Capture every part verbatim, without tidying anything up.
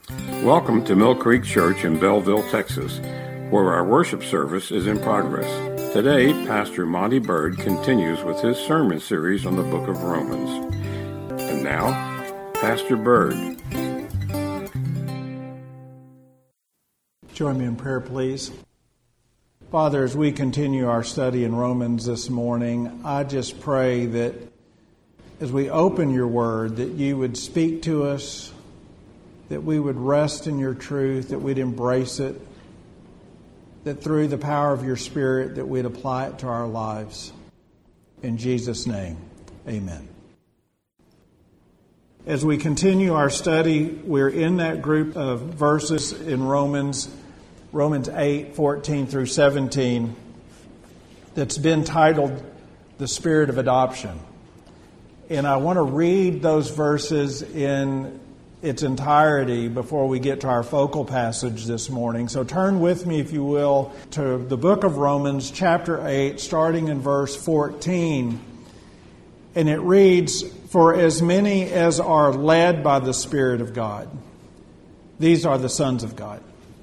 Welcome to Mill Creek Church in Belleville, Texas, where our worship service is in progress. Today, Pastor Monty Bird continues with his sermon series on the book of Romans. And now, Pastor Bird. Join me in prayer, please. Father, as we continue our study in Romans this morning, I just pray that as we open your word, that you would speak to us, that we would rest in your truth, that we'd embrace it, that through the power of your Spirit, that we'd apply it to our lives. In Jesus' name, amen. As we continue our study, we're in that group of verses in Romans, Romans eight, fourteen through seventeen, that's been titled The Spirit of Adoption. And I want to read those verses in its entirety before we get to our focal passage this morning. So turn with me, if you will, to the book of Romans, chapter eight, starting in verse fourteen. And it reads, "For as many as are led by the Spirit of God, these are the sons of God.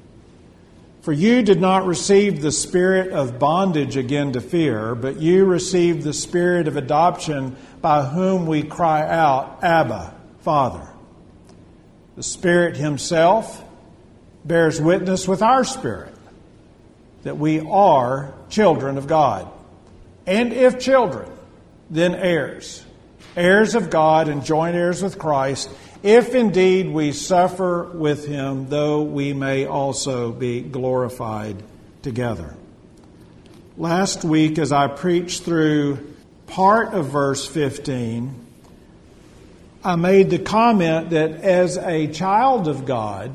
For you did not receive the spirit of bondage again to fear, but you received the Spirit of adoption, by whom we cry out, Abba, Father. The Spirit Himself bears witness with our spirit that we are children of God. And if children, then heirs, heirs of God and joint heirs with Christ, if indeed we suffer with Him, though we may also be glorified together." Last week, as I preached through part of verse fifteen, I made the comment that as a child of God,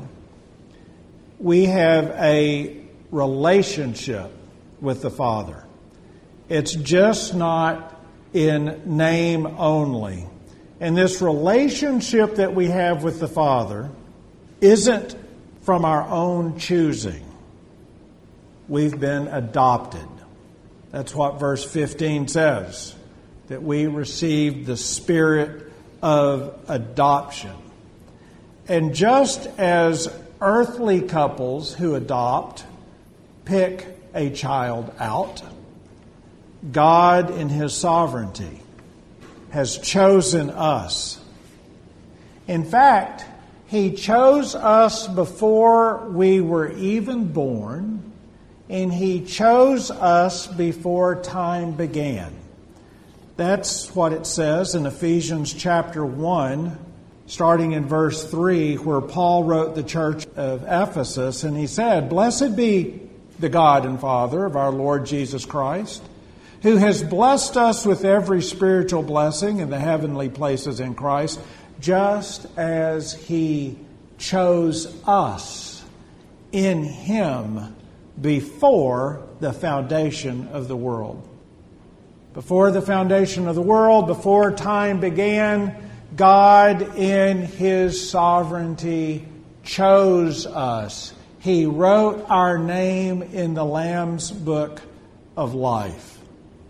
we have a relationship with the Father. It's just not in name only. And this relationship that we have with the Father isn't from our own choosing. We've been adopted. That's what verse fifteen says, that we received the Spirit of adoption. And just as earthly couples who adopt pick a child out, God in His sovereignty has chosen us. In fact, He chose us before we were even born, and He chose us before time began. That's what it says in Ephesians chapter one, starting in verse three, where Paul wrote the church of Ephesus, and he said, "Blessed be the God and Father of our Lord Jesus Christ, who has blessed us with every spiritual blessing in the heavenly places in Christ, just as He chose us in Him before the foundation of the world." Before the foundation of the world, before time began, God in His sovereignty chose us. He wrote our name in the Lamb's book of life.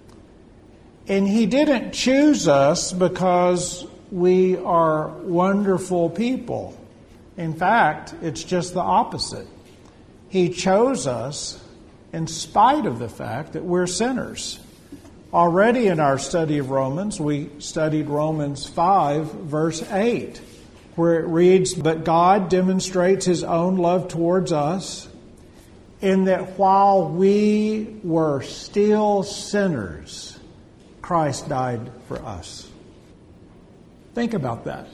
And He didn't choose us because we are wonderful people. In fact, it's just the opposite. He chose us in spite of the fact that we're sinners. Already in our study of Romans, we studied Romans five, verse eight, where it reads, "But God demonstrates His own love towards us, in that while we were still sinners, Christ died for us." Think about that.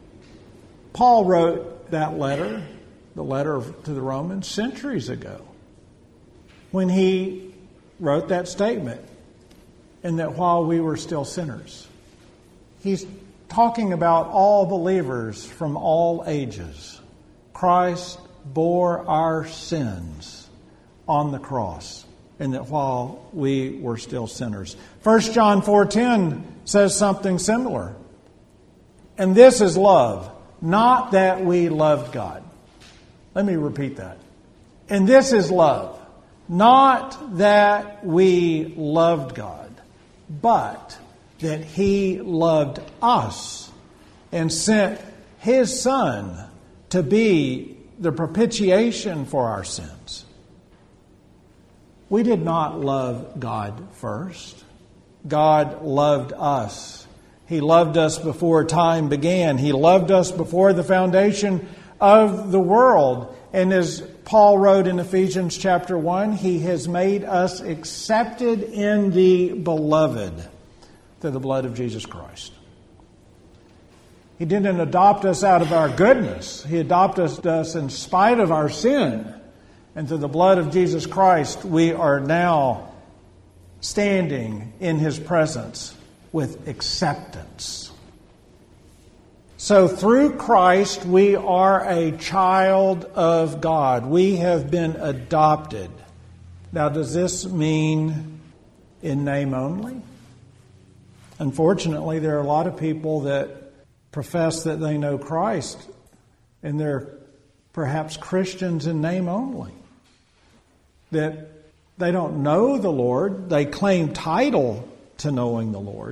Paul wrote that letter, the letter to the Romans, centuries ago, when he wrote that statement, and that while we were still sinners. He's talking about all believers from all ages. Christ bore our sins on the cross, and that while we were still sinners. First John four ten says something similar. "And this is love, not that we loved God." Let me repeat that. "And this is love, not that we loved God, but that He loved us and sent His Son to be the propitiation for our sins. We did not love God first. God loved us. He loved us before time began. He loved us before the foundation of the world. And as Paul wrote in Ephesians chapter one, He has made us accepted in the Beloved through the blood of Jesus Christ. He didn't adopt us out of our goodness. He adopted us in spite of our sin. And through the blood of Jesus Christ, we are now standing in His presence with acceptance. So through Christ, we are a child of God. We have been adopted. Now, does this mean in name only? Unfortunately, there are a lot of people that profess that they know Christ, and they're perhaps Christians in name only. That they don't know the Lord. They claim title to knowing the Lord.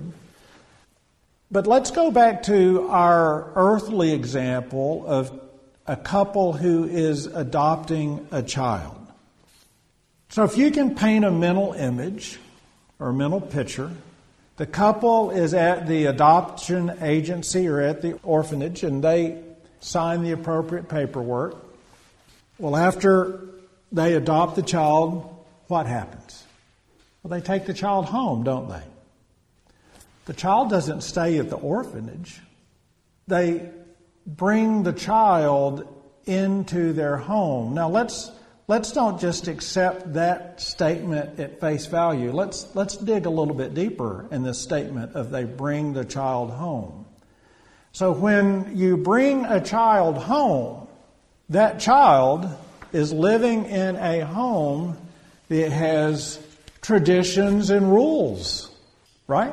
But let's go back to our earthly example of a couple who is adopting a child. So if you can paint a mental image or a mental picture, the couple is at the adoption agency or at the orphanage, and they sign the appropriate paperwork. Well, after they adopt the child, what happens? Well, they take the child home, don't they? The child doesn't stay at the orphanage. They bring the child into their home. Now, let's let's don't just accept that statement at face value. Let's let's dig a little bit deeper in this statement of they bring the child home. So when you bring a child home, that child is living in a home that has traditions and rules, right?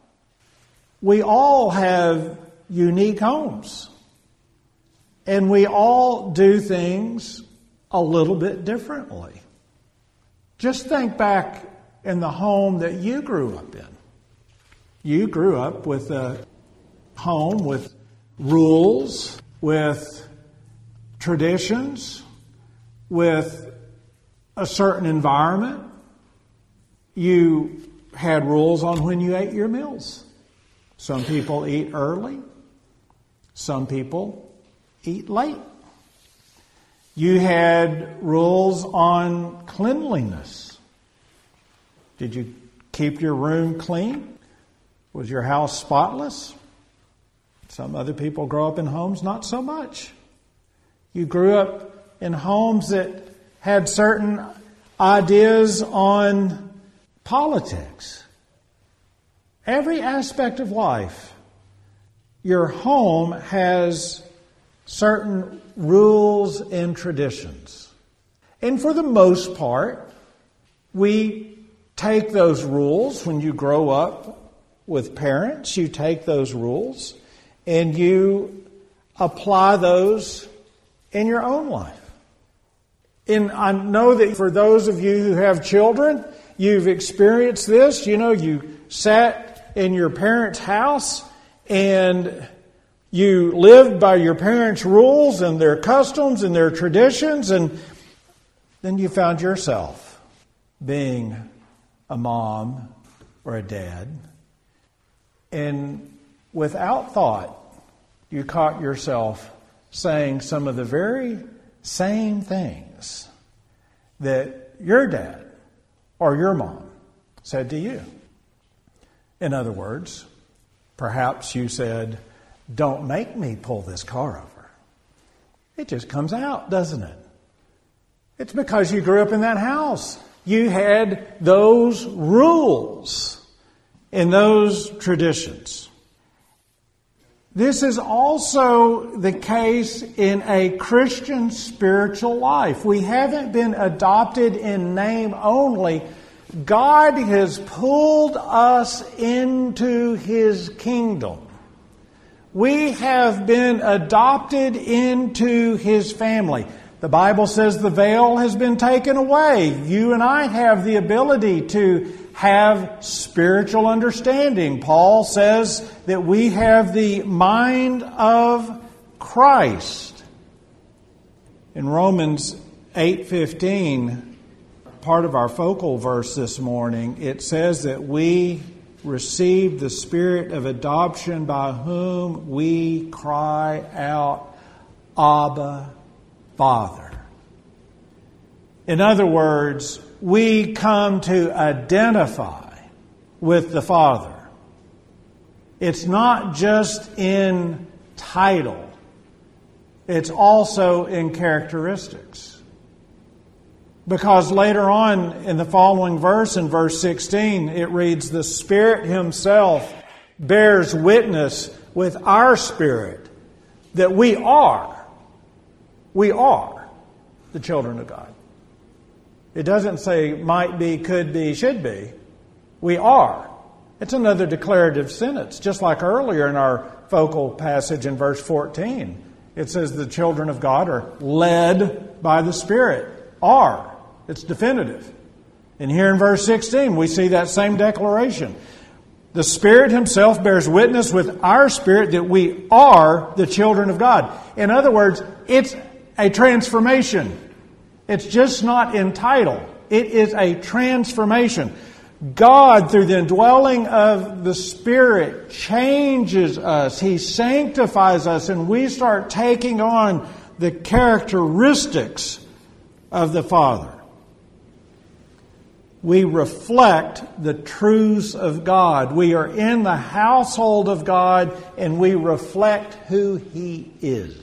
We all have unique homes, and we all do things a little bit differently. Just think back in the home that you grew up in. You grew up with a home with rules, with traditions, with a certain environment. You had rules on when you ate your meals. Some people eat early. Some people eat late. You had rules on cleanliness. Did you keep your room clean? Was your house spotless? Some other people grow up in homes not so much. You grew up in homes that had certain ideas on politics. Every aspect of life, your home has certain rules and traditions. And for the most part, we take those rules when you grow up with parents. You take those rules and you apply those in your own life. And I know that for those of you who have children, you've experienced this. You know, you sat in your parents' house and you lived by your parents' rules and their customs and their traditions, and then you found yourself being a mom or a dad, and without thought, you caught yourself saying some of the very same things that your dad or your mom said to you. In other words, perhaps you said, "Don't make me pull this car over." It just comes out, doesn't it? It's because you grew up in that house. You had those rules and those traditions. This is also the case in a Christian spiritual life. We haven't been adopted in name only. God has pulled us into His kingdom. We have been adopted into His family. The Bible says the veil has been taken away. You and I have the ability to have spiritual understanding. Paul says that we have the mind of Christ. In Romans eight fifteen, part of our focal verse this morning, it says that we received the Spirit of adoption by whom we cry out, Abba, Father. In other words, we come to identify with the Father. It's not just in title. It's also in characteristics. Because later on in the following verse, in verse sixteen, it reads, the Spirit Himself bears witness with our spirit that we are, we are the children of God. It doesn't say might be, could be, should be. We are. It's another declarative sentence, just like earlier in our focal passage in verse fourteen. It says the children of God are led by the Spirit. Are. It's definitive. And here in verse sixteen, we see that same declaration. The Spirit Himself bears witness with our spirit that we are the children of God. In other words, it's a transformation. It's just not in title. It is a transformation. God, through the indwelling of the Spirit, changes us. He sanctifies us, and we start taking on the characteristics of the Father. We reflect the truths of God. We are in the household of God, and we reflect who He is.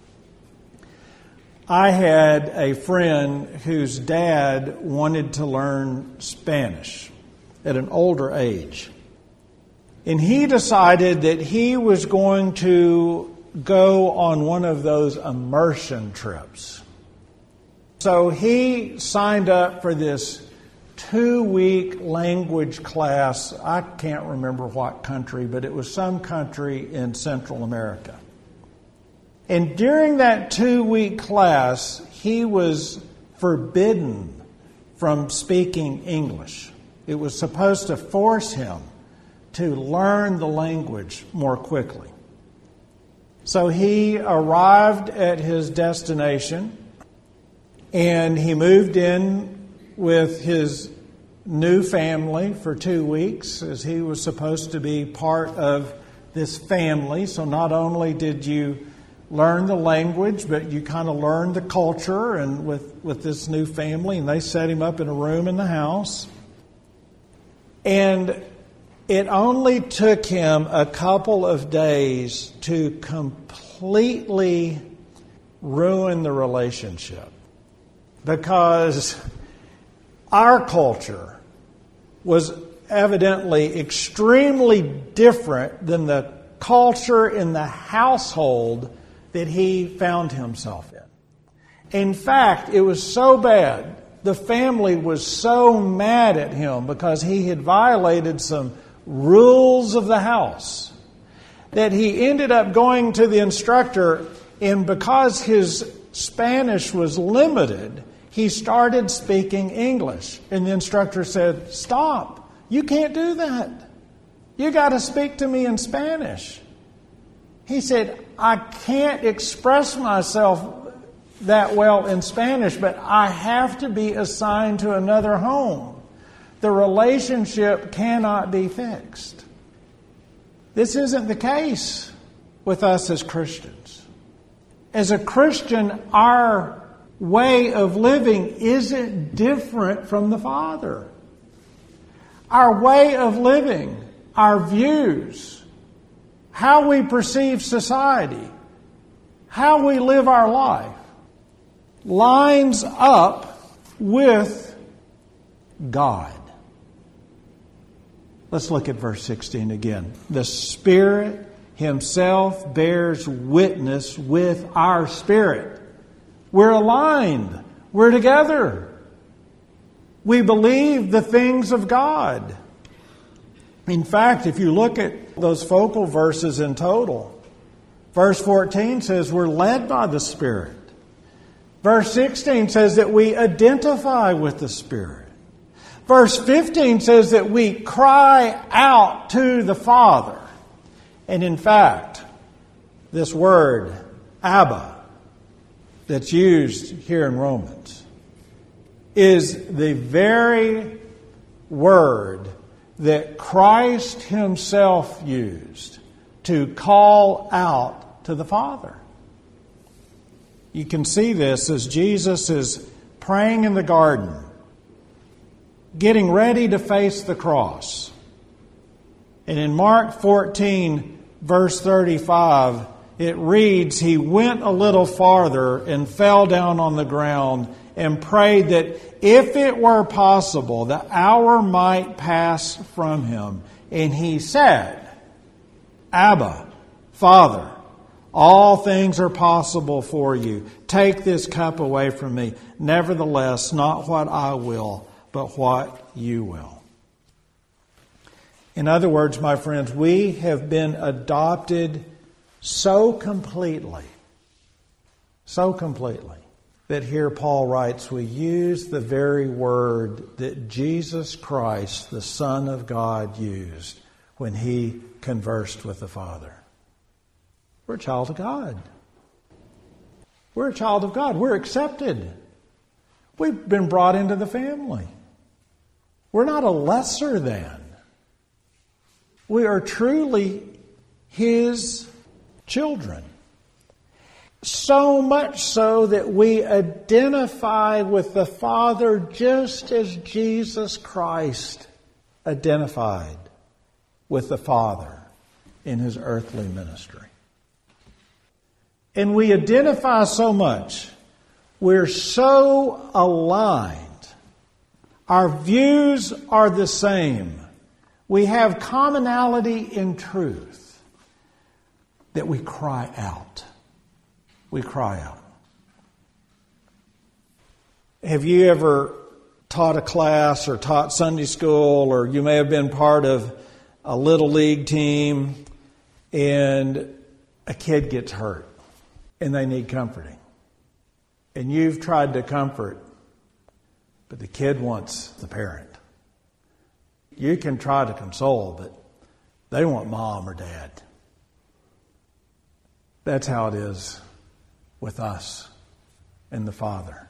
I had a friend whose dad wanted to learn Spanish at an older age. And he decided that he was going to go on one of those immersion trips. So he signed up for this two-week language class. I can't remember what country, but it was some country in Central America. And during that two-week class, he was forbidden from speaking English. It was supposed to force him to learn the language more quickly. So he arrived at his destination, and he moved in with his new family for two weeks, as he was supposed to be part of this family. So not only did you learn the language, but you kind of learned the culture and with, with this new family, and they set him up in a room in the house. And it only took him a couple of days to completely ruin the relationship, because our culture was evidently extremely different than the culture in the household that he found himself in. In fact, it was so bad, the family was so mad at him because he had violated some rules of the house, that he ended up going to the instructor, and because his Spanish was limited, he started speaking English. And the instructor said, "Stop. You can't do that. You got to speak to me in Spanish." He said, "I can't express myself that well in Spanish, but I have to be assigned to another home. The relationship cannot be fixed." This isn't the case with us as Christians. As a Christian, our way of living isn't different from the Father. Our way of living, our views, how we perceive society, how we live our life, lines up with God. Let's look at verse sixteen again. The Spirit Himself bears witness with our spirit. We're aligned. We're together. We believe the things of God. In fact, if you look at those focal verses in total, verse fourteen says we're led by the Spirit. Verse sixteen says that we identify with the Spirit. Verse fifteen says that we cry out to the Father. And in fact, this word, Abba, that's used here in Romans is the very word that Christ himself used to call out to the Father. You can see this as Jesus is praying in the garden, getting ready to face the cross. And in Mark fourteen, verse thirty-five, it reads, he went a little farther and fell down on the ground and prayed that if it were possible, the hour might pass from him. And he said, Abba, Father, all things are possible for you. Take this cup away from me. Nevertheless, not what I will, but what you will. In other words, my friends, we have been adopted so completely, so completely, that here Paul writes, we use the very word that Jesus Christ, the Son of God, used when he conversed with the Father. We're a child of God. We're a child of God. We're accepted. We've been brought into the family. We're not a lesser than. We are truly his children. So much so that we identify with the Father just as Jesus Christ identified with the Father in his earthly ministry. And we identify so much. We're so aligned. Our views are the same. We have commonality in truth that we cry out. We cry out. Have you ever taught a class or taught Sunday school, or you may have been part of a little league team and a kid gets hurt and they need comforting? And you've tried to comfort, but the kid wants the parent. You can try to console, but they want mom or dad. That's how it is with us and the Father.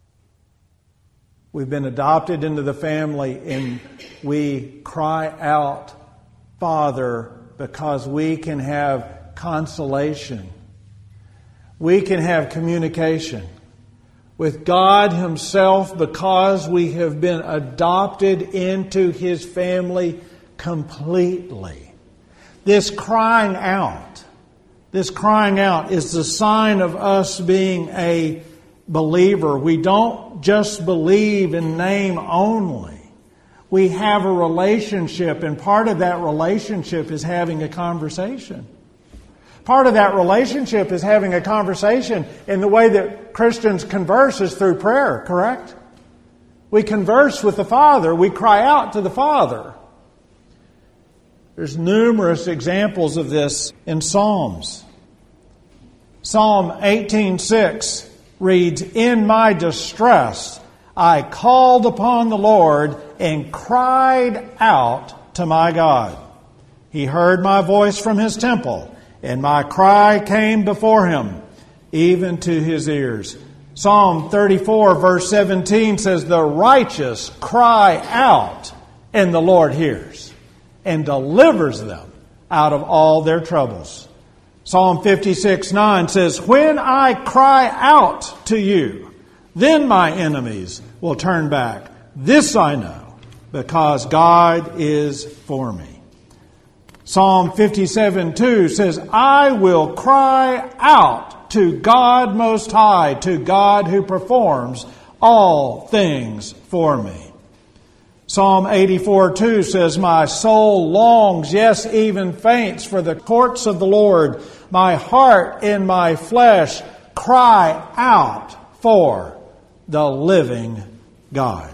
We've been adopted into the family and we cry out, Father, because we can have consolation. We can have communication with God himself because we have been adopted into his family completely. This crying out, this crying out is the sign of us being a believer. We don't just believe in name only. We have a relationship, and part of that relationship is having a conversation. Part of that relationship is having a conversation, and the way that Christians converse is through prayer, correct? We converse with the Father. We cry out to the Father. There's numerous examples of this in Psalms. Psalm eighteen six reads, In my distress I called upon the Lord and cried out to my God. He heard my voice from his temple, and my cry came before him, even to his ears. Psalm thirty-four verse seventeen says, The righteous cry out, and the Lord hears, and delivers them out of all their troubles. Psalm fifty-six nine says, When I cry out to you, then my enemies will turn back. This I know, because God is for me. Psalm fifty-seven two says, I will cry out to God Most High, to God who performs all things for me. Psalm eighty-four two says, My soul longs, yes, even faints, for the courts of the Lord. My heart and my flesh cry out for the living God.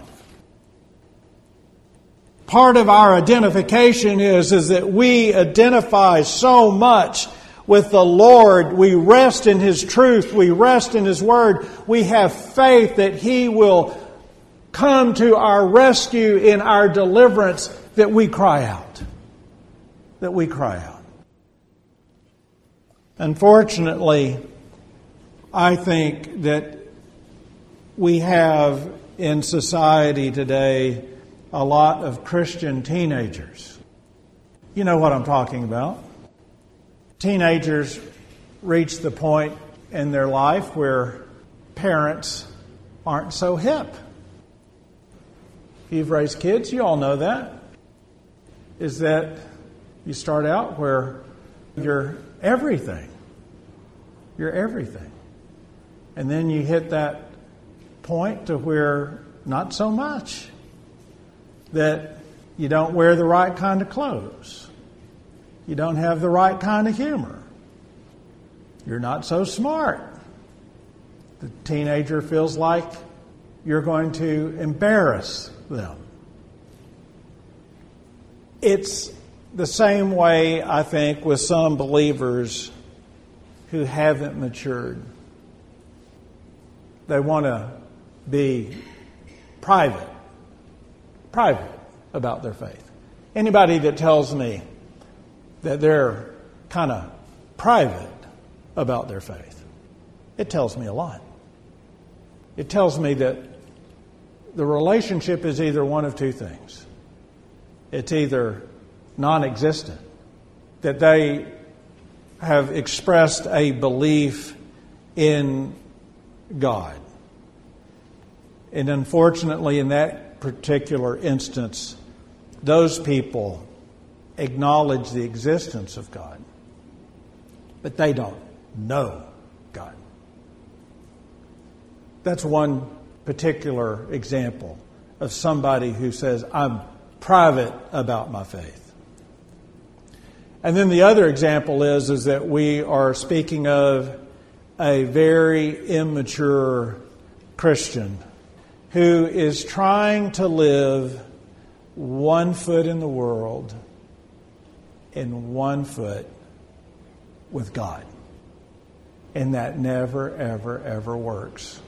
Part of our identification is, is that we identify so much with the Lord. We rest in his truth. We rest in his word. We have faith that he will come to our rescue in our deliverance, that we cry out. That we cry out. Unfortunately, I think that we have in society today a lot of Christian teenagers. You know what I'm talking about. Teenagers reach the point in their life where parents aren't so hip. If you've raised kids, you all know that. Is that you start out where you're everything. You're everything. And then you hit that point to where not so much. That you don't wear the right kind of clothes. You don't have the right kind of humor. You're not so smart. The teenager feels like you're going to embarrass them. It's the same way, I think, with some believers who haven't matured. They want to be private, private about their faith. Anybody that tells me that they're kind of private about their faith, it tells me a lot. It tells me that the relationship is either one of two things. It's either non-existent, that they have expressed a belief in God. And unfortunately, in that particular instance, those people acknowledge the existence of God, but they don't know God. That's one particular example of somebody who says, I'm private about my faith. And then the other example is, is that we are speaking of a very immature Christian who is trying to live one foot in the world and one foot with God. And that never, ever, ever works.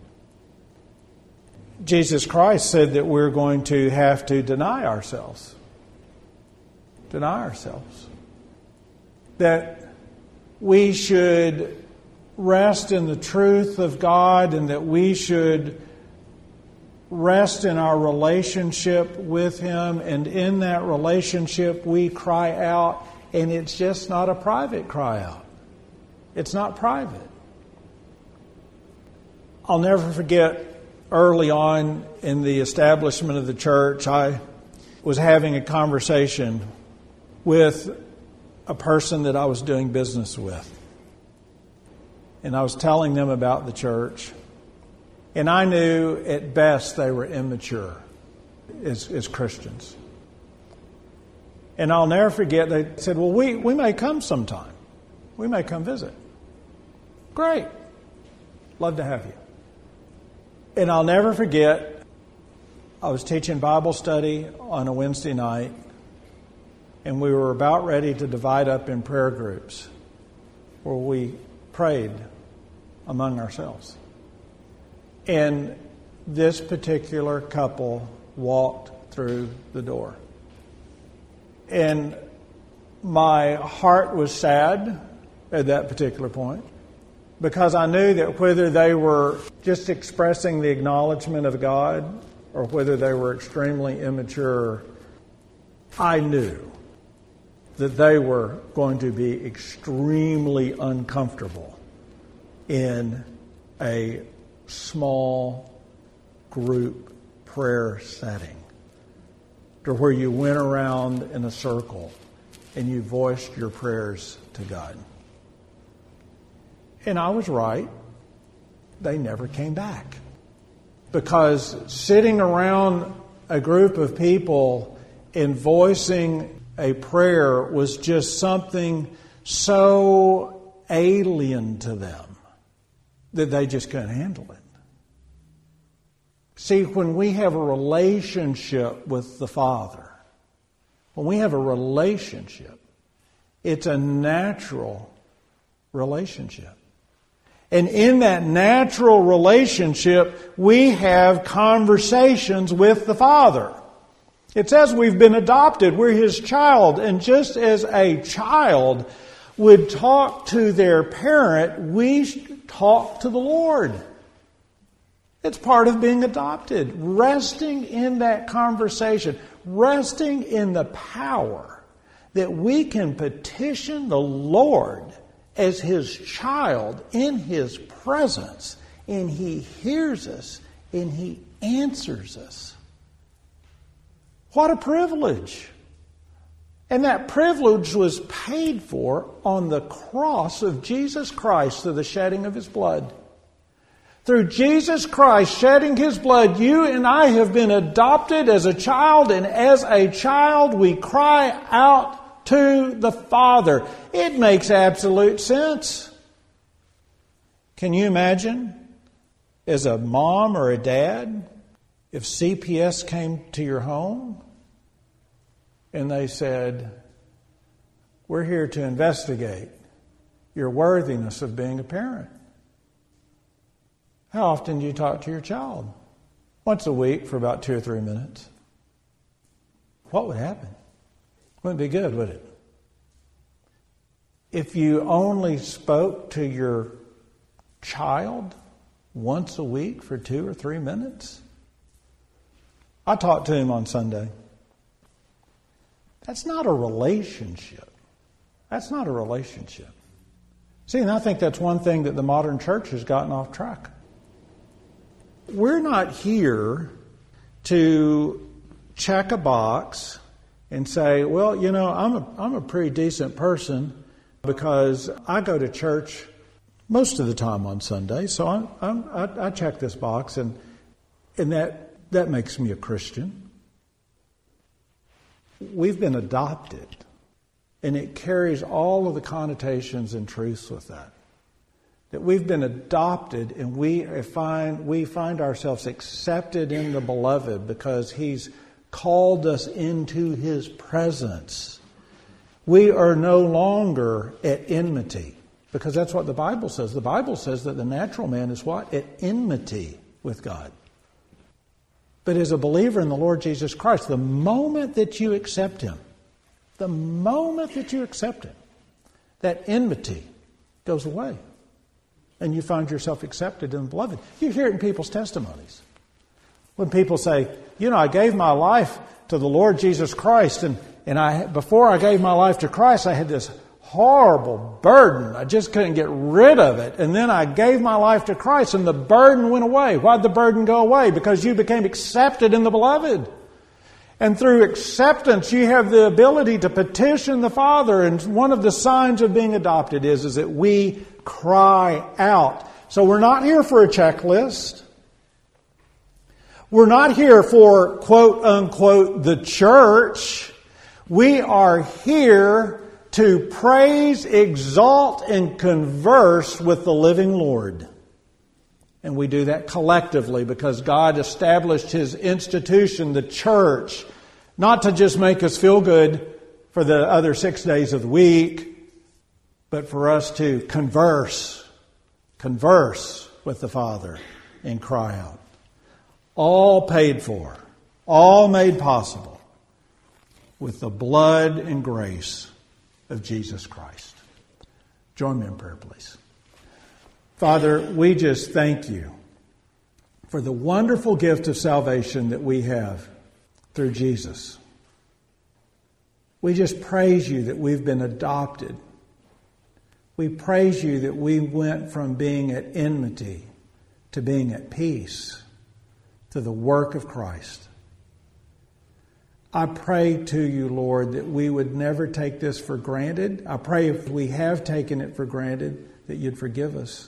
Jesus Christ said that we're going to have to deny ourselves. Deny ourselves. That we should rest in the truth of God and that we should rest in our relationship with Him. And in that relationship we cry out, and it's just not a private cry out. It's not private. I'll never forget early on in the establishment of the church, I was having a conversation with a person that I was doing business with. And I was telling them about the church. And I knew at best they were immature as, as Christians. And I'll never forget, they said, well, we, we may come sometime. We may come visit. Great. Love to have you. And I'll never forget, I was teaching Bible study on a Wednesday night, and we were about ready to divide up in prayer groups where we prayed among ourselves. And this particular couple walked through the door. And my heart was sad at that particular point, because I knew that whether they were just expressing the acknowledgement of God or whether they were extremely immature, I knew that they were going to be extremely uncomfortable in a small group prayer setting, to where you went around in a circle and you voiced your prayers to God. And I was right. They never came back. Because sitting around a group of people and voicing a prayer was just something so alien to them that they just couldn't handle it. See, when we have a relationship with the Father, when we have a relationship, it's a natural relationship. And in that natural relationship, we have conversations with the Father. It says we've been adopted. We're His child. And just as a child would talk to their parent, we talk to the Lord. It's part of being adopted. Resting in that conversation. Resting in the power that we can petition the Lord as His child in His presence. And He hears us and He answers us. What a privilege. And that privilege was paid for on the cross of Jesus Christ through the shedding of His blood. Through Jesus Christ shedding His blood, you and I have been adopted as a child, and as a child we cry out to the Father. It makes absolute sense. Can you imagine, as a mom or a dad, if C P S came to your home and they said, "We're here to investigate your worthiness of being a parent"? How often do you talk to your child? Once a week for about two or three minutes. What would happen? Wouldn't be good, would it? If you only spoke to your child once a week for two or three minutes. I talked to him on Sunday. That's not a relationship. That's not a relationship. See, and I think that's one thing that the modern church has gotten off track. We're not here to check a box and say, well, you know, I'm a, I'm a pretty decent person because I go to church most of the time on Sunday, so I'm, I'm, I, I check this box, and and that that makes me a Christian. We've been adopted, and it carries all of the connotations and truths with that. That we've been adopted, and we find we find ourselves accepted in the Beloved because He's called us into His presence. We are no longer at enmity, because that's what the Bible says. The Bible says that the natural man is what? At enmity with God. But as a believer in the Lord Jesus Christ, the moment that you accept Him, the moment that you accept Him, that enmity goes away. And you find yourself accepted in the Beloved. You hear it in people's testimonies. When people say, you know, I gave my life to the Lord Jesus Christ, and, and I before I gave my life to Christ, I had this horrible burden. I just couldn't get rid of it. And then I gave my life to Christ, and the burden went away. Why'd the burden go away? Because you became accepted in the Beloved. And through acceptance, you have the ability to petition the Father. And one of the signs of being adopted is, is that we cry out. So we're not here for a checklist. We're not here for, quote unquote, the church. We are here to praise, exalt, and converse with the living Lord. And we do that collectively because God established His institution, the church, not to just make us feel good for the other six days of the week, but for us to converse, converse with the Father and cry out. All paid for, all made possible with the blood and grace of Jesus Christ. Join me in prayer, please. Father, we just thank You for the wonderful gift of salvation that we have through Jesus. We just praise You that we've been adopted. We praise You that we went from being at enmity to being at peace through the work of Christ. I pray to You, Lord, that we would never take this for granted. I pray if we have taken it for granted, that You'd forgive us.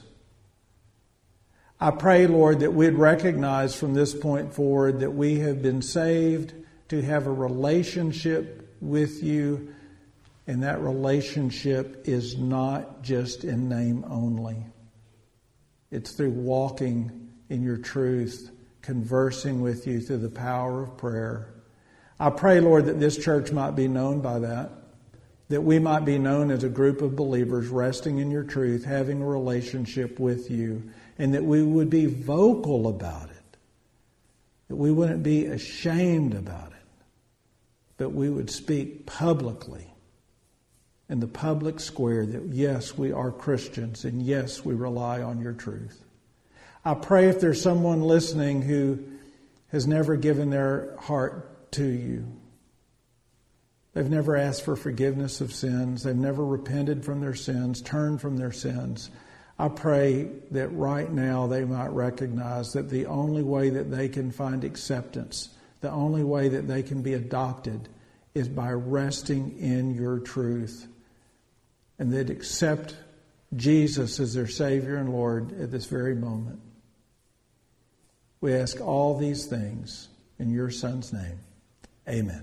I pray, Lord, that we'd recognize from this point forward that we have been saved to have a relationship with You, and that relationship is not just in name only. It's through walking in Your truth, conversing with You through the power of prayer. I pray, Lord, that this church might be known by that, that we might be known as a group of believers resting in Your truth, having a relationship with You, and that we would be vocal about it, that we wouldn't be ashamed about it, but we would speak publicly in the public square that, yes, we are Christians, and yes, we rely on your truth. I pray if there's someone listening who has never given their heart to you, they've never asked for forgiveness of sins, they've never repented from their sins, turned from their sins, I pray that right now they might recognize that the only way that they can find acceptance, the only way that they can be adopted, is by resting in your truth. And they'd accept Jesus as their Savior and Lord at this very moment. We ask all these things in your Son's name. Amen.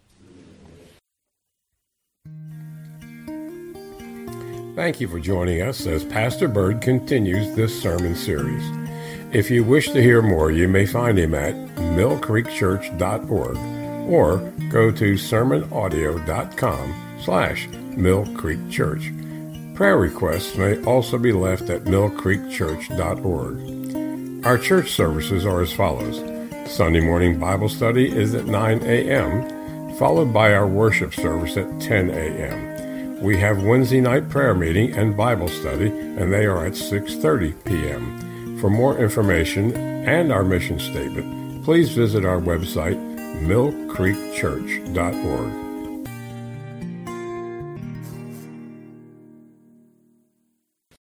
Thank you for joining us as Pastor Bird continues this sermon series. If you wish to hear more, you may find him at mill creek church dot org or go to sermon audio dot com slash Mill Creek Church. Prayer requests may also be left at mill creek church dot org. Our church services are as follows. Sunday morning Bible study is at nine a.m., followed by our worship service at ten a.m. We have Wednesday night prayer meeting and Bible study, and they are at six thirty p.m. For more information and our mission statement, please visit our website, mill creek church dot org.